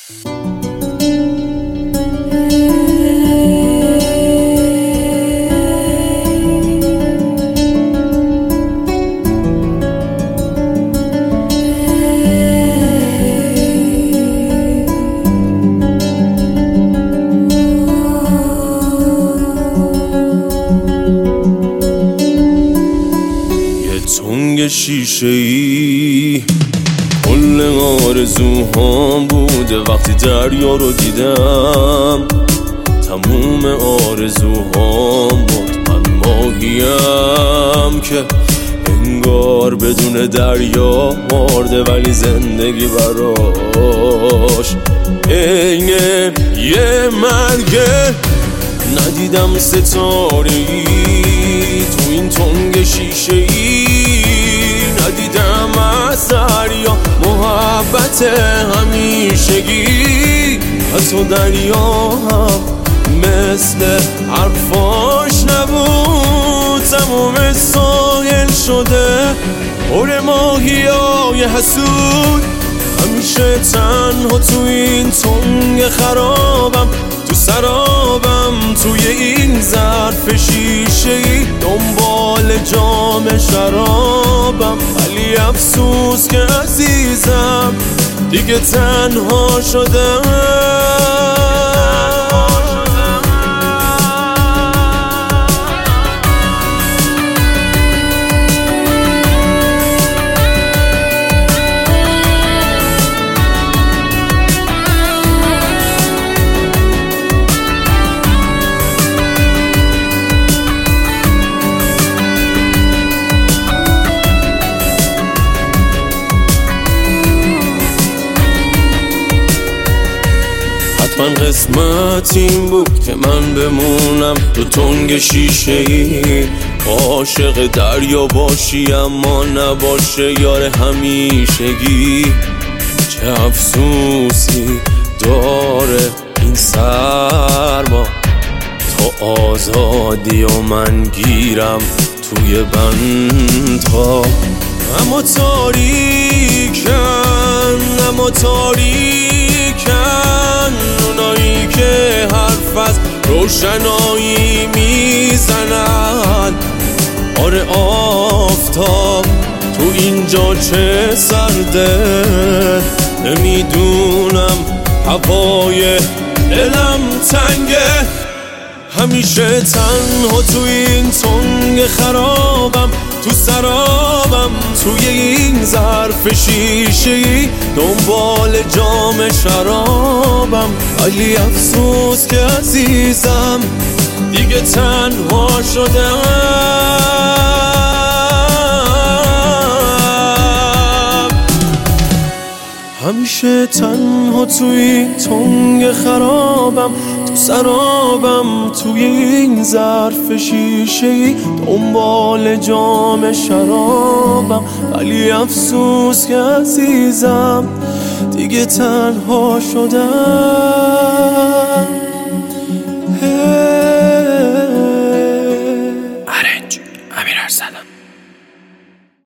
تنگ شیشه‌ای کل آرزوهام بوده وقتی دریا رو دیدم. تموم آرزوهام بود من ماهیم که انگار بدون دریا مرده، ولی زندگی براش عین یه مرگه. ندیدم ستاره‌ای تو این تنگ شیشه‌ای، ندیدم از دریا محبت همیشگی. حتی دریا هم مثل حرفاش نبود، تموم ساحل شده پر ماهیای حسود. همیشه تنها تو این تنگ خرابم، تو سرابم، توی این ظرف شیشه‌ای دنبال جام شرابم. ولی افسوس که عزیزم دیگه تنها شدم. من قسمت این بود که من بمونم تو تنگ شیشه‌ای، عاشق دریا باشی اما نباشه یار همیشگی. چه افسوسی داره این سرما، تو آزادی و من گیرم توی بندها. اما تاریکن، اما تاریکن اونایی که حرف از روشنایی میزنن. آره آفتاب تو اینجا چه سرده، نمیدونم هوای دلم تنگه. همیشه تنها تو این تنگ خرابم، تو سرابم، توی این ظرف شیشه‌ای دنبال جام شرابم. ولی افسوس که عزیزم دیگه تنها شدم. همیشه تنها توی این تنگ خرابم، تو سرابم، توی این ظرف شیشه‌ای دنبال جام شرابم. ولی افسوس که عزیزم دیگه تنها شدم.